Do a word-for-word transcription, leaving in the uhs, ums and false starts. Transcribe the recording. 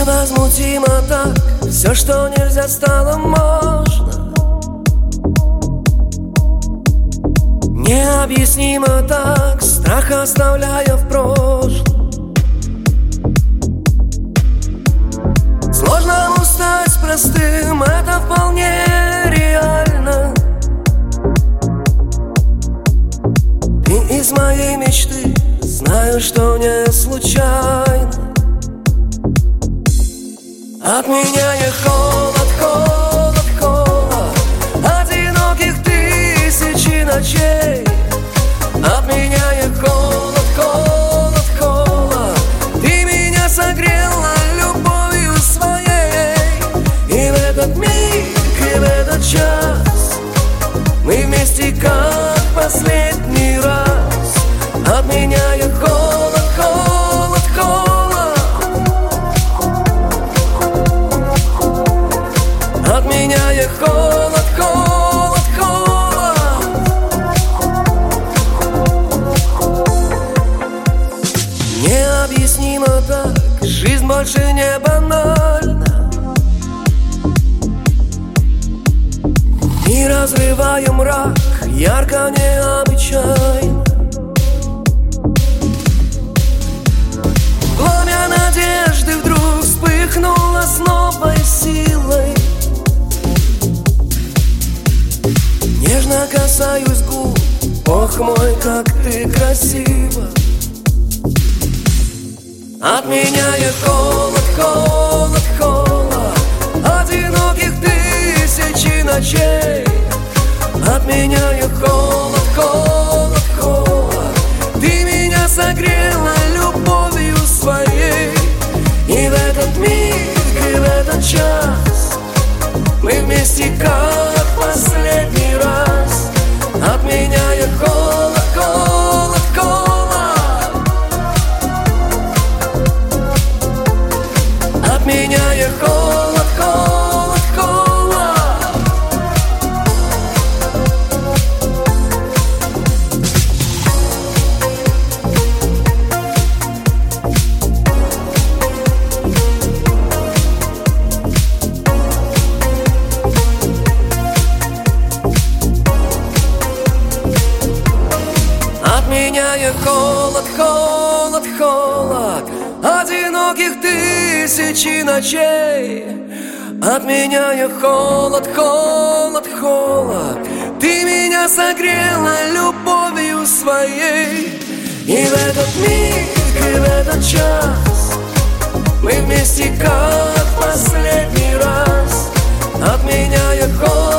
Невозмутимо так, все, что нельзя, стало можно. Необъяснимо так, страх оставляя в прошлом. Сложно стать простым, это вполне реально. Ты из моей мечты, знаю, что не случайно. Отменяя холод, холод, холод одиноких тысячи ночей. Отменяя холод, холод, холод, ты меня согрела любовью своей. И в этот миг, и в этот час мы вместе как последний раз. Отменяя холод, холод, холод, отменяя холод, холод, холод. Необъяснимо так, жизнь больше не банальна. И разрывая мрак, ярко, необычайно. Пламя надежды вдруг вспыхнуло с новой силой. Нежно касаюсь губ, ох мой, как ты красива. Отменяя холод, холод, холод одиноких тысячи ночей. Отменяя холод, холод, холод, ты меня согрела любовью своей. И в этот миг, и в этот час мы вместе как последний раз. Отменяя холод, холод, холод, отменяя холод, холод, холод. Отменяя холод, холод, холод одиноких тысячи ночей. Отменяя холод, холод, холод, ты меня согрела любовью своей. И в этот миг, и в этот час мы вместе как последний раз. Отменяя холод.